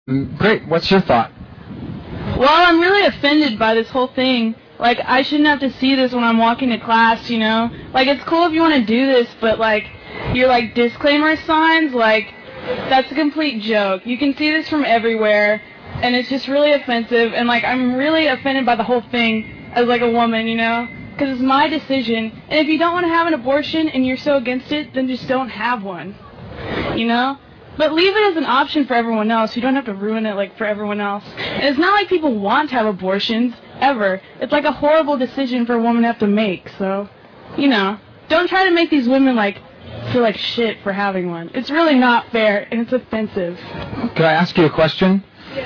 Great. What's your thought? Well, I'm really offended by this whole thing. Like, I shouldn't have to see this when I'm walking to class, you know? Like, it's cool if you want to do this, but, like, your, like, disclaimer signs, like, that's a complete joke. You can see this from everywhere, and it's just really offensive, and, like, I'm really offended by the whole thing as, like, a woman, you know? Because it's my decision, and if you don't want to have an abortion and you're so against it, then just don't have one, you know? But leave it as an option for everyone else. You don't have to ruin it, like, for everyone else. And it's not like people want to have abortions, ever. It's like a horrible decision for a woman to have to make. So, you know, don't try to make these women, like, feel like shit for having one. It's really not fair, and it's offensive. Could I ask you a question?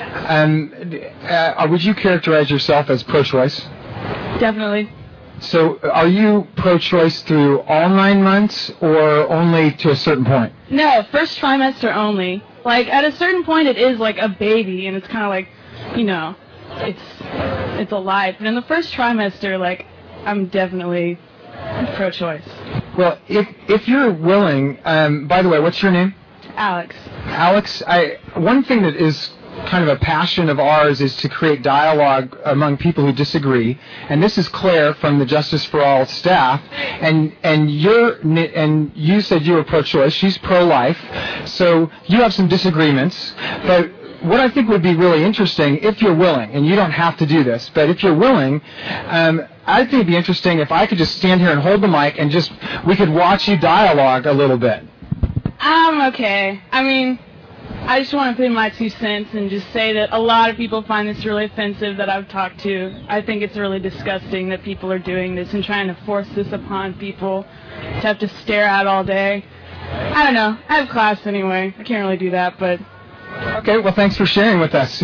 Yeah. Would you characterize yourself as pro-choice? Definitely. So are you pro-choice through all 9 months or only to a certain point? No, first trimester only. Like, at a certain point it is like a baby, and it's kind of like, you know, it's alive. But in the first trimester, like, I'm definitely pro-choice. Well, if you're willing, by the way, what's your name? Alex. Alex, one thing that is kind of a passion of ours is to create dialogue among people who disagree. And this is Claire from the Justice for All staff. And you said you were pro-choice. She's pro-life. So you have some disagreements. But what I think would be really interesting, if you're willing, and you don't have to do this, but if you're willing, I think it'd be interesting if I could just stand here and hold the mic and we could watch you dialogue a little bit. Okay. I mean, I just want to put in my 2 cents and just say that a lot of people find this really offensive that I've talked to. I think it's really disgusting that people are doing this and trying to force this upon people to have to stare at all day. I don't know. I have class anyway. I can't really do that, but... Okay, well, thanks for sharing with us.